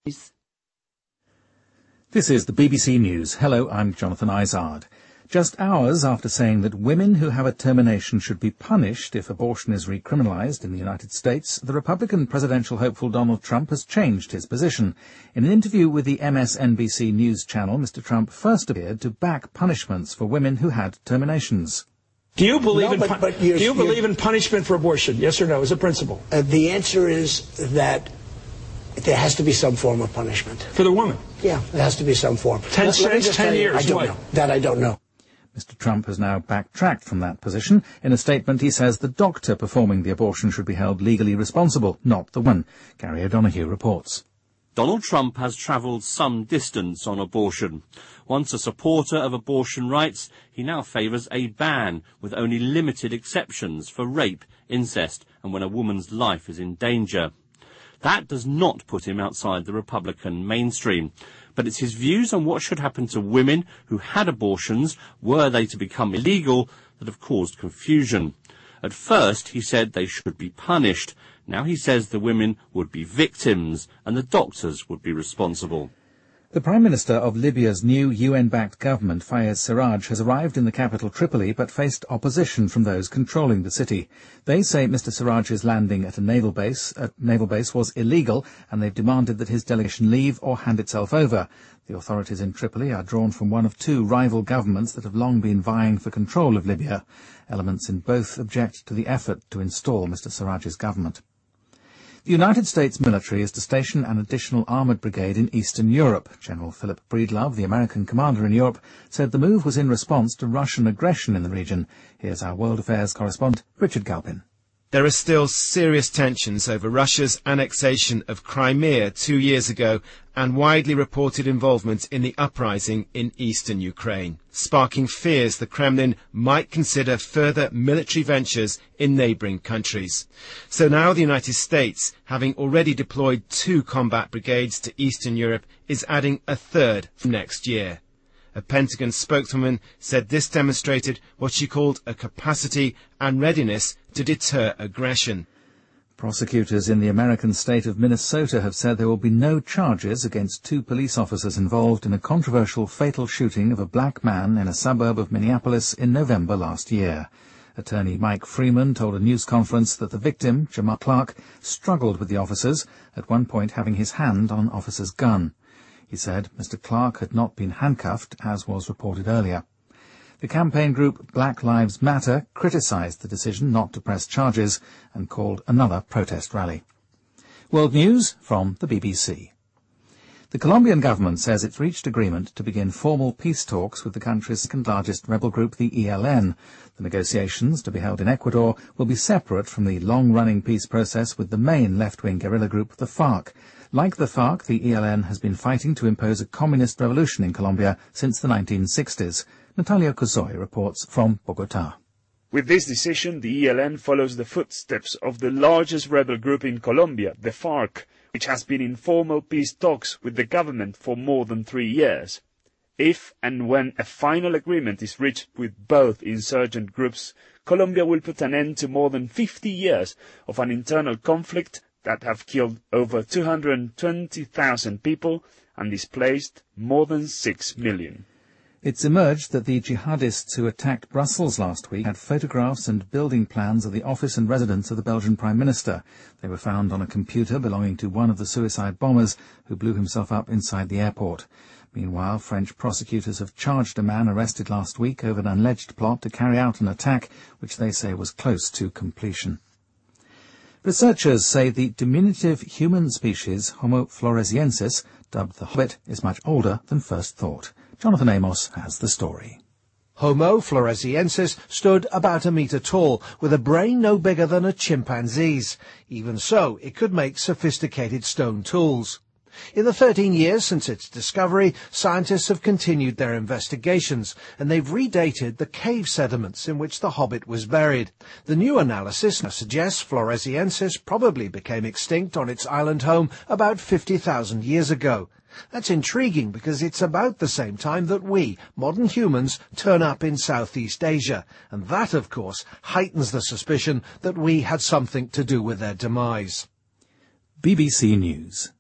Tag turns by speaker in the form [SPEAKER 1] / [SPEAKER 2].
[SPEAKER 1] This is the BBC News. Hello, I'm Jonathan Izard. Just hours after saying that women who have a termination should be punished if abortion is recriminalised in the United States, the Republican presidential hopeful Donald Trump has changed his position. In an interview with the MSNBC News channel, Mr. Trump first appeared to back punishments for women who had terminations.
[SPEAKER 2] Do you believe in punishment for abortion? Yes or no, as a principle?
[SPEAKER 3] The answer is that there has to be some form of punishment.
[SPEAKER 2] For the woman?
[SPEAKER 3] Yeah, there has to be some form.
[SPEAKER 2] 10 years.
[SPEAKER 3] I don't know. That I don't know.
[SPEAKER 1] Mr. Trump has now backtracked from that position. In a statement, he says the doctor performing the abortion should be held legally responsible, not the woman. Gary O'Donoghue reports.
[SPEAKER 4] Donald Trump has travelled some distance on abortion. Once a supporter of abortion rights, he now favours a ban with only limited exceptions for rape, incest, and when a woman's life is in danger. That does not put him outside the Republican mainstream, but it's his views on what should happen to women who had abortions, were they to become illegal, that have caused confusion. At first, he said they should be punished. Now he says the women would be victims and the doctors would be responsible.
[SPEAKER 1] The Prime Minister of Libya's new UN-backed government, Fayez Sarraj, has arrived in the capital Tripoli but faced opposition from those controlling the city. They say Mr. Sarraj's landing at a naval base was illegal, and they've demanded that his delegation leave or hand itself over. The authorities in Tripoli are drawn from one of two rival governments that have long been vying for control of Libya. Elements in both object to the effort to install Mr. Sarraj's government. The United States military is to station an additional armoured brigade in Eastern Europe. General Philip Breedlove, the American commander in Europe, said the move was in response to Russian aggression in the region. Here's our World Affairs correspondent, Richard Galpin.
[SPEAKER 5] There are still serious tensions over Russia's annexation of Crimea 2 years ago and widely reported involvement in the uprising in eastern Ukraine, sparking fears the Kremlin might consider further military ventures in neighbouring countries. So now the United States, having already deployed 2 combat brigades to Eastern Europe, is adding a third from next year. A Pentagon spokeswoman said this demonstrated what she called a capacity and readiness to deter aggression.
[SPEAKER 1] Prosecutors in the American state of Minnesota have said there will be no charges against 2 police officers involved in a controversial fatal shooting of a black man in a suburb of Minneapolis in November last year. Attorney Mike Freeman told a news conference that the victim, Jamal Clark, struggled with the officers, at one point having his hand on an officer's gun. He said Mr. Clark had not been handcuffed, as was reported earlier. The campaign group Black Lives Matter criticised the decision not to press charges and called another protest rally. World News from the BBC. The Colombian government says it's reached agreement to begin formal peace talks with the country's second-largest rebel group, the ELN. The negotiations, to be held in Ecuador, will be separate from the long-running peace process with the main left-wing guerrilla group, the FARC. Like the FARC, the ELN has been fighting to impose a communist revolution in Colombia since the 1960s. Natalia Kozoy reports from Bogotá.
[SPEAKER 6] With this decision, the ELN follows the footsteps of the largest rebel group in Colombia, the FARC, which has been in formal peace talks with the government for more than 3 years. If and when a final agreement is reached with both insurgent groups, Colombia will put an end to more than 50 years of an internal conflict that have killed over 220,000 people and displaced more than 6 million.
[SPEAKER 1] It's emerged that the jihadists who attacked Brussels last week had photographs and building plans of the office and residence of the Belgian Prime Minister. They were found on a computer belonging to one of the suicide bombers who blew himself up inside the airport. Meanwhile, French prosecutors have charged a man arrested last week over an alleged plot to carry out an attack which they say was close to completion. Researchers say the diminutive human species Homo floresiensis, dubbed the Hobbit, is much older than first thought. Jonathan Amos has the story.
[SPEAKER 7] Homo floresiensis stood about 1 metre tall, with a brain no bigger than a chimpanzee's. Even so, it could make sophisticated stone tools. In the 13 years since its discovery, scientists have continued their investigations, and they've redated the cave sediments in which the Hobbit was buried. The new analysis now suggests Floresiensis probably became extinct on its island home about 50,000 years ago. That's intriguing because it's about the same time that we, modern humans, turn up in Southeast Asia, and that, of course, heightens the suspicion that we had something to do with their demise.
[SPEAKER 1] BBC News.